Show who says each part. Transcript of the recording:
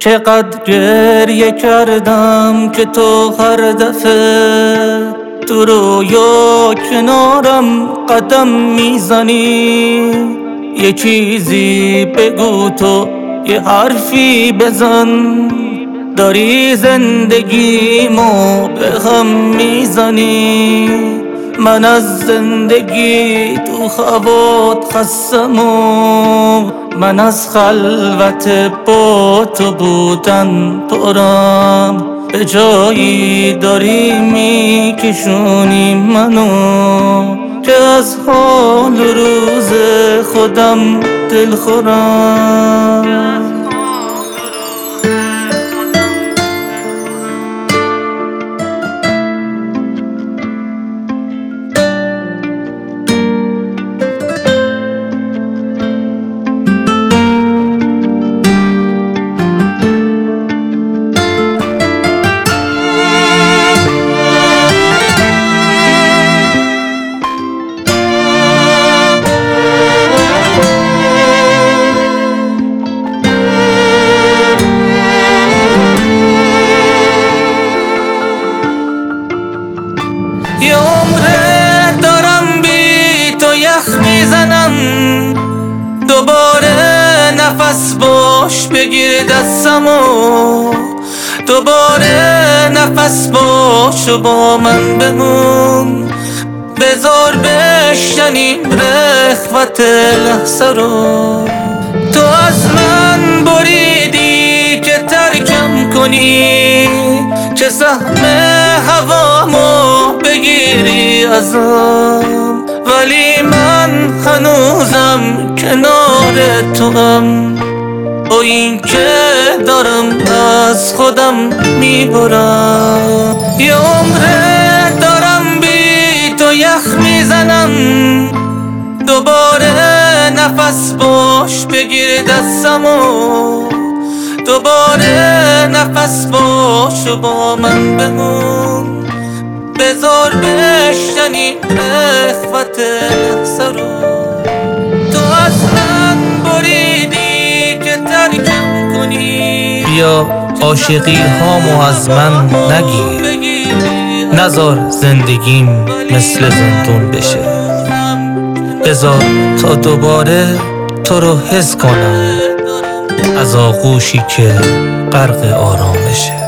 Speaker 1: چقدر گریه کردم که تو هر دفعه تو رویا کنارم قدم میزنی. یه چیزی بگو، تو یه حرفی بزن، داری زندگیمو به هم میزنی. من از زندگی تو خوابات خستم و من از خلوت با تو بودن پرم. به جایی داری میکشونی منو که از حال روز خودم دل خورم. یه عمره دارم بی تو یخ میزنم، دوباره نفس باش بگیر دستمو، دوباره نفس باش و با من بمون. بذار بشنیم رخوت لحظه رو، تو از من بریدی که ترکم کنی، که سهم هوامو بگیری ازم. ولی من هنوزم کنار توام، با این که دارم از خودم میبرم. یه عمره دارم بی تو یخ میزنم، دوباره نفس باش بگیر دستمو، دوباره نفس باش و با من بمون. بذار بشنی رخوت لحظه رو، تو از من بریدی که ترکم کنی.
Speaker 2: بیا عاشقی هامو از من نگیر، نذار زندگیم مثل زندون بشه. بذار تا دوباره تو رو حس کنم از آغوشی که غرق آرامشه.